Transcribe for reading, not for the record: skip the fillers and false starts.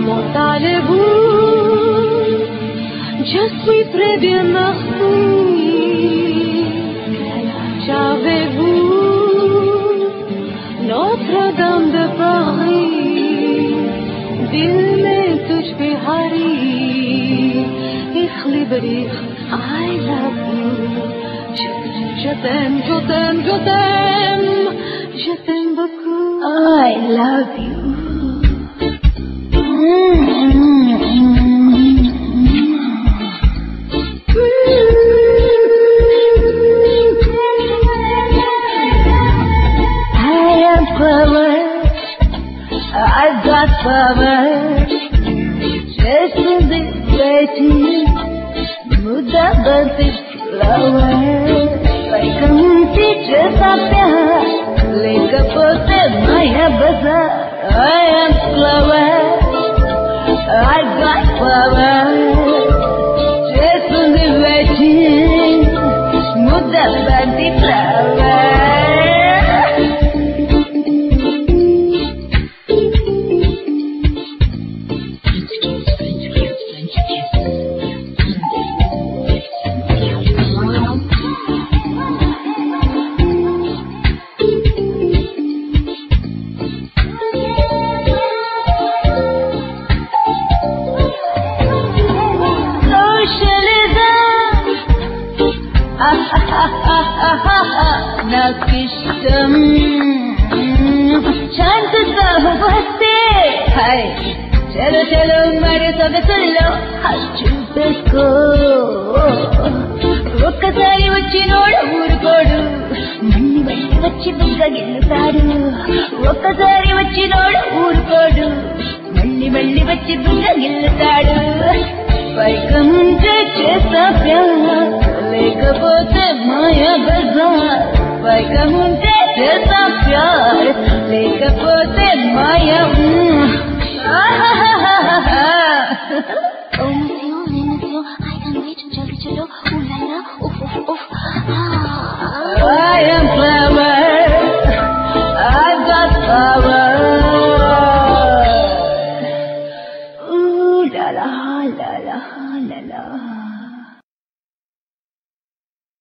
Comment allez-vous? Je suis très bien, merci. Qu'avez-vous? Notre-Dame de Paris, Dil tuj pe hari, ikhli barikh, I love you. Je t'aime, je t'aime, je t'aime, je t'aime beaucoup. I love you. I've got power. Just in the waiting, muda banti flower. Like a teacher, like a pote, Maya baza. I am flower. I've got power. Just in the waiting, muda banti flower. Nakisham Shantata Bhaste Hai Chalo chalo mare sab sullo Hachupeko Okkasari vachi nodu ఊరుకోడు మళ్ళీ మళ్ళీ వచ్చి బుగ్గ గిల్లుతాడు ఒక్కసారి వచ్చి node ఊరుకోడు మళ్ళీ మళ్ళీ వచ్చి బుగ్గ గిల్లుతాడు పైకముంటే చేస్తా ప్యార్ లేకపోతే మాయా బజార్ పైకముంటే చేస్తా ప్యార్ లేకపోతే మాయా I am clever, I've got power.